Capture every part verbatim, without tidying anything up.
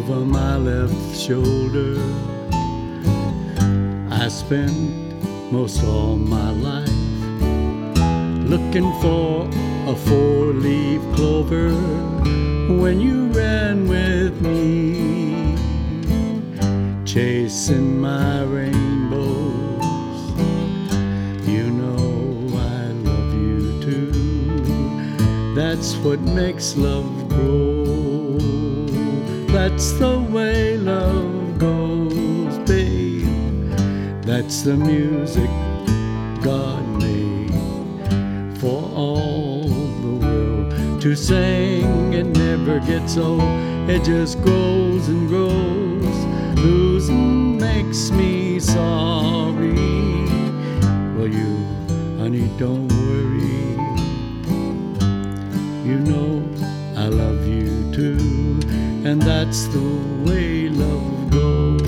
over my left shoulder. I spent most all my life looking for a four-leaf clover when you ran with me, chasing my rainbows. You know I love you too. That's what makes love grow. That's the way love goes, babe. That's the music God made for all the world to sing. It never gets old, it just grows and grows. Losing makes me sorry. Well, you, honey, don't worry. You know I love you too, and that's the way love goes.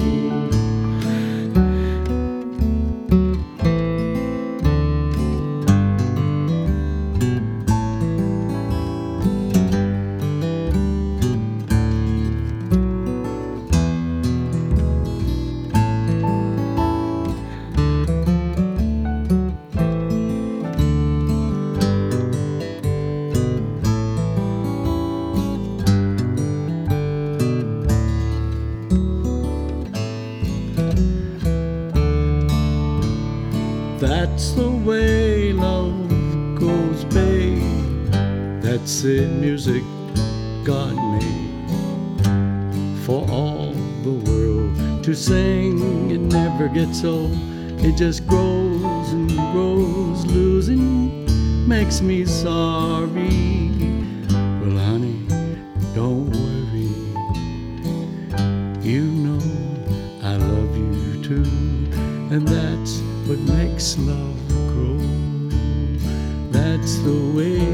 That's the way love goes, babe. That's the music God made for all the world to sing. It never gets old, it just grows and grows. Losing makes me sorry. Well, honey, don't worry. You know I love you too, and that's what makes love grow. That's the way